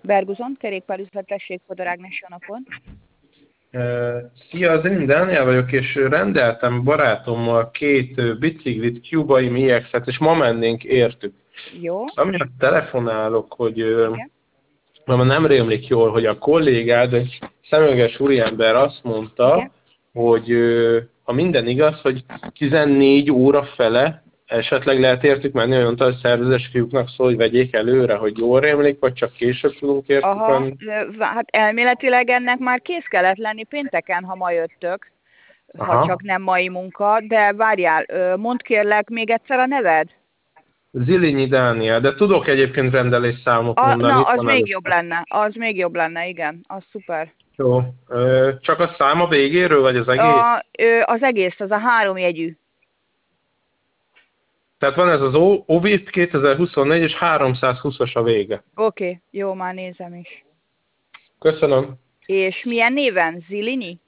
Berguzon, kerékpárüzlet, tessék, Fodarágnes, jó napot. Szia, az én Dániel vagyok, és rendeltem barátommal két biciklit, Cubaim iX-et, és ma mennénk értük. Jó, Amiatt telefonálok, hogy igen. nem rémlik jól, hogy a kollégád, egy szemüveges úriember azt mondta, Igen. hogy ha minden igaz, hogy 14 óra fele esetleg lehet értük menni, olyan a szervezes fiúknak szól, hogy vegyék előre, hogy jól rémlik, vagy csak később tudunk értük Aha, menni. hát elméletileg ennek már kész kellett lenni pénteken, ha ma jöttök, ha Aha. csak nem mai munka, de várjál, mondd kérlek még egyszer a neved? Zilinyi Dániel, de tudok egyébként rendelésszámot mondani, Na, itt az van még jobb előtte. lenne, az még jobb lenne, igen, az szuper. Jó. Csak a szám a végéről, vagy az egész? Az egész, az a 3 jegyű. Tehát van ez az OVIP 2024 és 320-as a vége. Oké, jó, már nézem is. Köszönöm. És milyen néven? Zilini?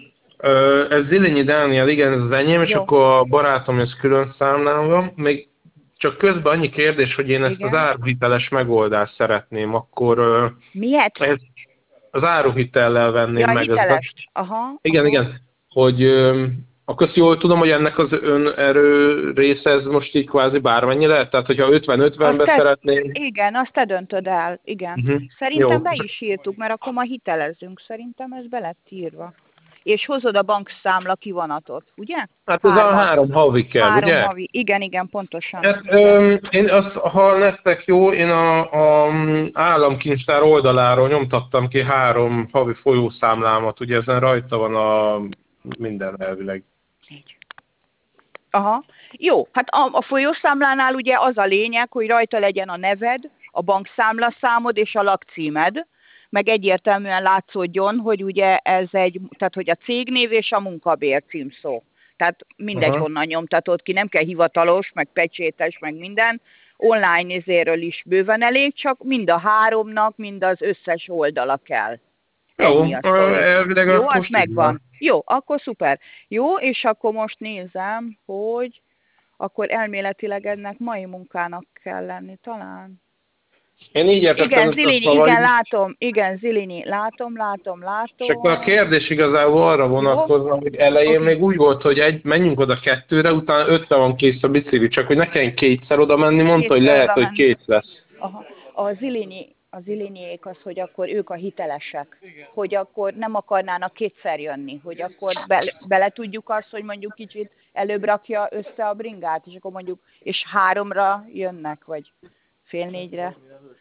Ez Zilinyi Dániel, igen, ez az enyém, és Jó, akkor a barátom, ez külön számlám van. Még csak közben annyi kérdés, hogy én ezt az igen. áruhiteles megoldást szeretném, akkor Miért? ez az áruhitellel Ja, venném meg. Ez hiteles. Aha, igen, aha. igen, hogy akkor azt jól tudom, hogy ennek az önerő része ez most így kvázi bármennyi lehet? Tehát, hogyha 50-50-be szeretném. Igen, azt te döntöd el, igen. Jó. Szerintem be is írtuk, mert akkor ma hitelezzünk. Szerintem ez be lett írva. És hozod a bankszámla kivonatot, ugye? Hát ez a Hármat. 3 havi kell, 3 ugye? havi. Igen, igen, pontosan. Hát, Igen. én azt, ha nektek jó, én a államkincstár oldaláról nyomtattam ki 3 havi folyószámlámat, ugye ezen rajta van a minden elvileg. 4. Aha. Jó, hát a folyószámlánál ugye az a lényeg, hogy rajta legyen a neved, a bankszámlaszámod és a lakcímed, meg egyértelműen látszódjon, hogy ugye ez tehát hogy a cégnév és a munkabér címszó. Tehát mindegy, Aha. honnan nyomtatod ki, nem kell hivatalos, meg pecsétes, meg minden. Online izéről is bőven elég, csak mind a 3-nak, mind az összes oldala kell. Jó, Ennyi a sztori. elvileg Jó, akkor az stimmel. megvan. Jó, akkor szuper. Jó, és akkor most nézem, hogy akkor elméletileg ennek mai munkának kell lenni talán. Én így értettem Igen, ezt a Zilini, igen, szavait. látom, igen, Zilini, látom. És akkor a kérdés igazából arra Jó, vonatkozna, hogy elején oké. még úgy volt, hogy menjünk oda 2-re, utána 5-re van kész a bicikli, csak hogy ne kelljen kétszer oda menni, mondta, hogy Kétszer lehet, oda hogy menni. 2 lesz. Aha. A Ziliniék az, hogy akkor ők a hitelesek, hogy akkor nem akarnának kétszer jönni, hogy akkor bele tudjuk azt, hogy mondjuk kicsit előbb rakja össze a bringát, és akkor mondjuk, és 3-ra jönnek, vagy 3:30-re.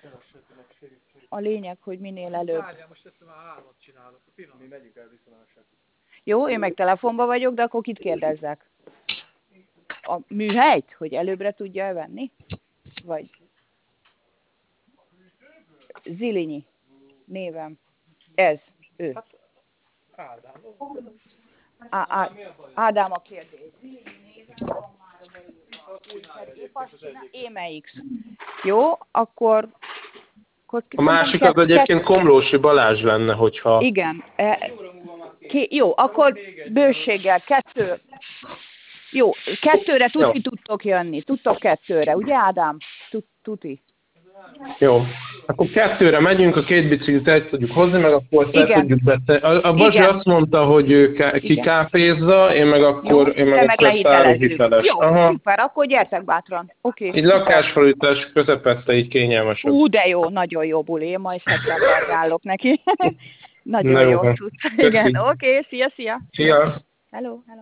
A lényeg, hogy minél előbb. Várjál, most ezt már 3-at csinálok. Mi megyünk el viszonálság. Jó, én meg telefonban vagyok, de akkor kit kérdezzek? A műhelyt, hogy előbbre tudja venni? Vagy Zilinyi névem. Ez, ő. Hát, Ádám. Ádám a kérdés. Zilinyi névem van már a beírva. EMX. Jó, akkor A másik az egyébként Komlósi Balázs lenne, hogyha... igen. Jó, akkor bőséggel 2. Jó, 2-re tudtok jönni. Tudtok 2-re, ugye Ádám? Tuti. Jó. Akkor 2-re megyünk, a 2 biciklit el tudjuk hozni, meg akkor ezt le Igen. tudjuk beszélni. A Bazsi Igen. azt mondta, hogy ő kikápézza, én meg Jó, akkor te meg ezt lehitelezzük. áruhiteles. Jó, Aha. szuper, akkor gyertek bátran. Oké, Így szuper. lakásfalutás közepette, így kényelmesebb. De jó, nagyon jó buli, én majd szeptemberben állok neki. Na Nagyon jó jó van. cucc. Köszi. Igen, oké, szia. Szia! Hello.